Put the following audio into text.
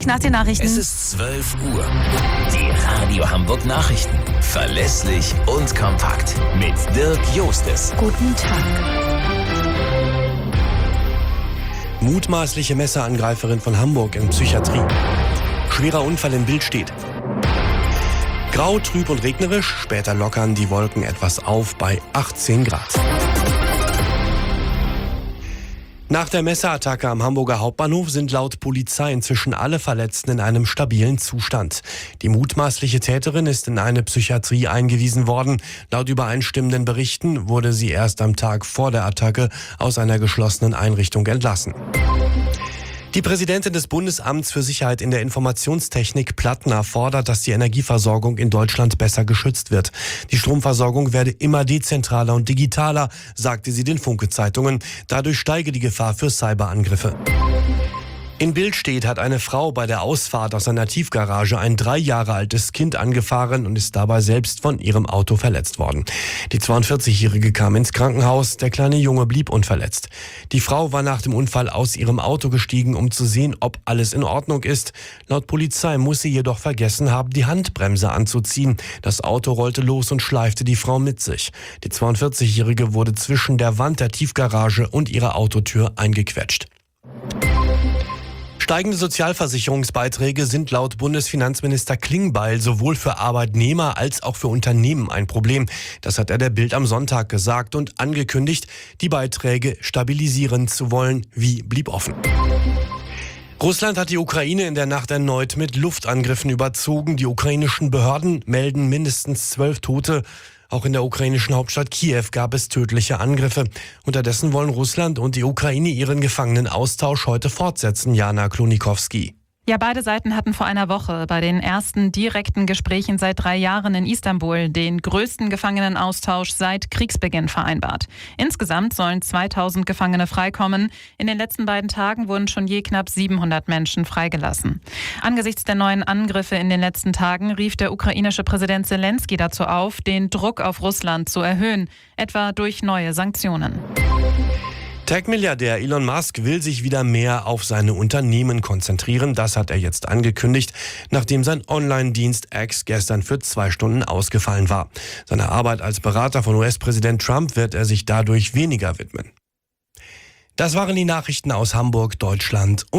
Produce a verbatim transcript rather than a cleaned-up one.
nach den Nachrichten. Es ist zwölf Uhr. Die Radio Hamburg Nachrichten. Verlässlich und kompakt. Mit Dirk Jostes. Guten Tag. Mutmaßliche Messerangreiferin von Hamburg in Psychiatrie. Schwerer Unfall in Billstedt. Grau, trüb und regnerisch. Später lockern die Wolken etwas auf bei achtzehn Grad. Nach der Messerattacke am Hamburger Hauptbahnhof sind laut Polizei inzwischen alle Verletzten in einem stabilen Zustand. Die mutmaßliche Täterin ist in eine Psychiatrie eingewiesen worden. Laut übereinstimmenden Berichten wurde sie erst am Tag vor der Attacke aus einer geschlossenen Einrichtung entlassen. Die Präsidentin des Bundesamts für Sicherheit in der Informationstechnik, Plattner, fordert, dass die Energieversorgung in Deutschland besser geschützt wird. Die Stromversorgung werde immer dezentraler und digitaler, sagte sie den Funke-Zeitungen. Dadurch steige die Gefahr für Cyberangriffe. In Billstedt hat eine Frau bei der Ausfahrt aus einer Tiefgarage ein drei Jahre altes Kind angefahren und ist dabei selbst von ihrem Auto verletzt worden. Die zweiundvierzigjährige kam ins Krankenhaus, der kleine Junge blieb unverletzt. Die Frau war nach dem Unfall aus ihrem Auto gestiegen, um zu sehen, ob alles in Ordnung ist. Laut Polizei muss sie jedoch vergessen haben, die Handbremse anzuziehen. Das Auto rollte los und schleifte die Frau mit sich. Die zweiundvierzigjährige wurde zwischen der Wand der Tiefgarage und ihrer Autotür eingequetscht. Steigende Sozialversicherungsbeiträge sind laut Bundesfinanzminister Klingbeil sowohl für Arbeitnehmer als auch für Unternehmen ein Problem. Das hat er der Bild am Sonntag gesagt und angekündigt, die Beiträge stabilisieren zu wollen. Wie, blieb offen. Russland hat die Ukraine in der Nacht erneut mit Luftangriffen überzogen. Die ukrainischen Behörden melden mindestens zwölf Tote. Auch in der ukrainischen Hauptstadt Kiew gab es tödliche Angriffe. Unterdessen wollen Russland und die Ukraine ihren Gefangenenaustausch heute fortsetzen, Jana Klonikowski. Ja, beide Seiten hatten vor einer Woche bei den ersten direkten Gesprächen seit drei Jahren in Istanbul den größten Gefangenenaustausch seit Kriegsbeginn vereinbart. Insgesamt sollen zweitausend Gefangene freikommen. In den letzten beiden Tagen wurden schon je knapp siebenhundert Menschen freigelassen. Angesichts der neuen Angriffe in den letzten Tagen rief der ukrainische Präsident Zelensky dazu auf, den Druck auf Russland zu erhöhen, etwa durch neue Sanktionen. Tech-Milliardär Elon Musk will sich wieder mehr auf seine Unternehmen konzentrieren. Das hat er jetzt angekündigt, nachdem sein Online-Dienst X gestern für zwei Stunden ausgefallen war. Seiner Arbeit als Berater von U S-Präsident Trump wird er sich dadurch weniger widmen. Das waren die Nachrichten aus Hamburg, Deutschland.